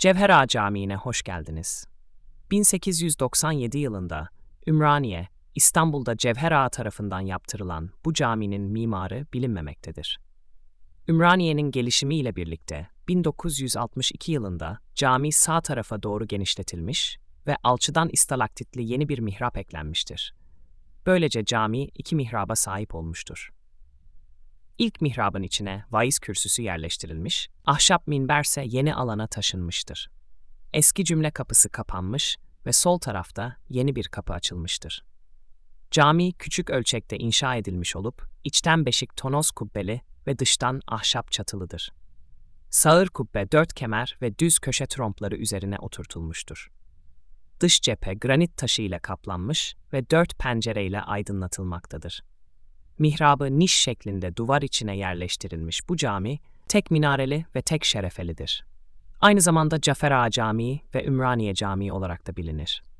Cevher Ağa Camii'ne hoş geldiniz. 1897 yılında Ümraniye, İstanbul'da Cevher Ağa tarafından yaptırılan bu caminin mimarı bilinmemektedir. Ümraniye'nin gelişimiyle birlikte 1962 yılında cami sağ tarafa doğru genişletilmiş ve alçıdan istalaktitli yeni bir mihrap eklenmiştir. Böylece cami iki mihraba sahip olmuştur. İlk mihrabın içine vaiz kürsüsü yerleştirilmiş, ahşap minberse yeni alana taşınmıştır. Eski cümle kapısı kapanmış ve sol tarafta yeni bir kapı açılmıştır. Cami küçük ölçekte inşa edilmiş olup, içten beşik tonoz kubbeli ve dıştan ahşap çatılıdır. Sağır kubbe dört kemer ve düz köşe trompları üzerine oturtulmuştur. Dış cephe granit taşı ile kaplanmış ve dört pencereyle aydınlatılmaktadır. Mihrabı niş şeklinde duvar içine yerleştirilmiş bu cami, tek minareli ve tek şerefelidir. Aynı zamanda Cafer Ağa Camii ve Ümraniye Camii olarak da bilinir.